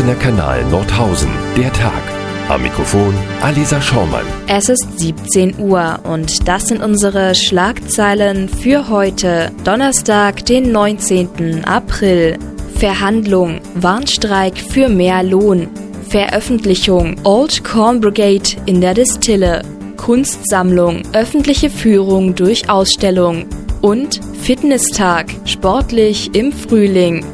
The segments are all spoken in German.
Geschlossener Kanal Nordhausen, der Tag. Am Mikrofon Alisa Schaumann. Es ist 17 Uhr und das sind unsere Schlagzeilen für heute, Donnerstag, den 19. April. Verhandlung, Warnstreik für mehr Lohn. Veröffentlichung, Old Corn Brigade in der Distille. Kunstsammlung, öffentliche Führung durch Ausstellung. Und Fitnesstag, sportlich im Frühling.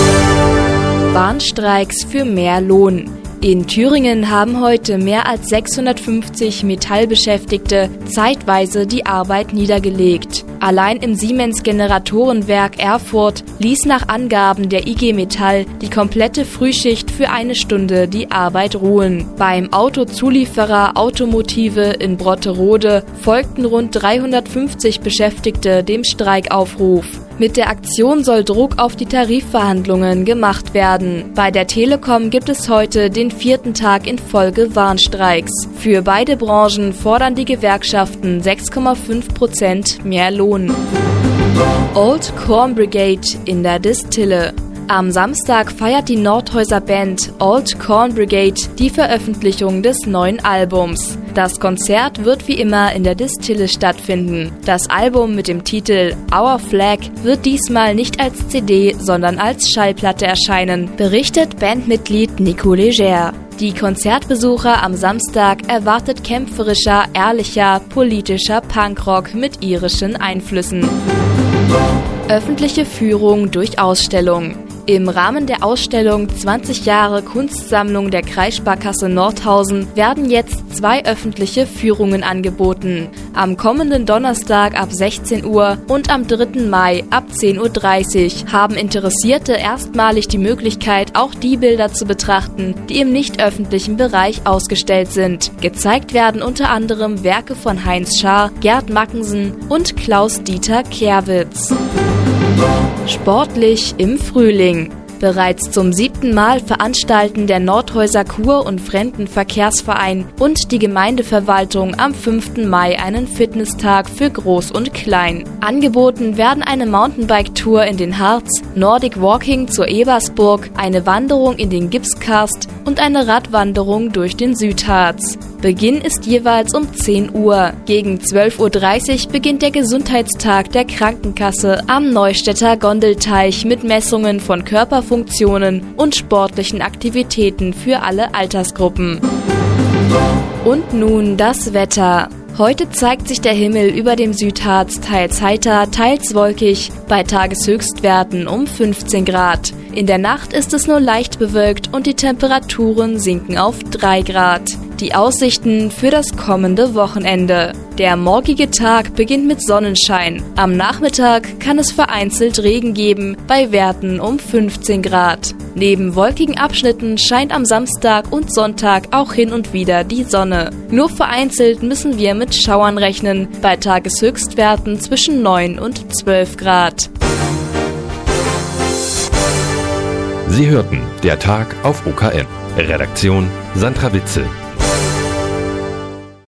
Warnstreiks für mehr Lohn. In Thüringen haben heute mehr als 650 Metallbeschäftigte zeitweise die Arbeit niedergelegt. Allein im Siemens-Generatorenwerk Erfurt ließ nach Angaben der IG Metall die komplette Frühschicht für 1 Stunde die Arbeit ruhen. Beim Autozulieferer Automotive in Brotterode folgten rund 350 Beschäftigte dem Streikaufruf. Mit der Aktion soll Druck auf die Tarifverhandlungen gemacht werden. Bei der Telekom gibt es heute den 4. Tag in Folge Warnstreiks. Für beide Branchen fordern die Gewerkschaften 6,5% mehr Lohn. Old Corn Brigade in der Distille. Am Samstag feiert die Nordhäuser Band Old Corn Brigade die Veröffentlichung des neuen Albums. Das Konzert wird wie immer in der Distille stattfinden. Das Album mit dem Titel Our Flag wird diesmal nicht als CD, sondern als Schallplatte erscheinen, berichtet Bandmitglied Nico Leger. Die Konzertbesucher am Samstag erwartet kämpferischer, ehrlicher, politischer Punkrock mit irischen Einflüssen. Öffentliche Führung durch Ausstellung. Im Rahmen der Ausstellung 20 Jahre Kunstsammlung der Kreissparkasse Nordhausen werden jetzt 2 öffentliche Führungen angeboten. Am kommenden Donnerstag ab 16 Uhr und am 3. Mai ab 10:30 Uhr haben Interessierte erstmalig die Möglichkeit, auch die Bilder zu betrachten, die im nicht öffentlichen Bereich ausgestellt sind. Gezeigt werden unter anderem Werke von Heinz Schaar, Gerd Mackensen und Klaus-Dieter Kerwitz. Sportlich im Frühling. Bereits zum 7. Mal veranstalten der Nordhäuser Kur- und Fremdenverkehrsverein und die Gemeindeverwaltung am 5. Mai einen Fitnesstag für Groß und Klein. Angeboten werden eine Mountainbike-Tour in den Harz, Nordic Walking zur Ebersburg, eine Wanderung in den Gipskarst und eine Radwanderung durch den Südharz. Beginn ist jeweils um 10 Uhr. Gegen 12:30 Uhr beginnt der Gesundheitstag der Krankenkasse am Neustädter Gondelteich mit Messungen von Körperfunktionen und sportlichen Aktivitäten für alle Altersgruppen. Und nun das Wetter. Heute zeigt sich der Himmel über dem Südharz teils heiter, teils wolkig, bei Tageshöchstwerten um 15 Grad. In der Nacht ist es nur leicht bewölkt und die Temperaturen sinken auf 3 Grad. Die Aussichten für das kommende Wochenende. Der morgige Tag beginnt mit Sonnenschein. Am Nachmittag kann es vereinzelt Regen geben, bei Werten um 15 Grad. Neben wolkigen Abschnitten scheint am Samstag und Sonntag auch hin und wieder die Sonne. Nur vereinzelt müssen wir mit Schauern rechnen, bei Tageshöchstwerten zwischen 9 und 12 Grad. Sie hörten der Tag auf OKM. Redaktion Sandra Witzel.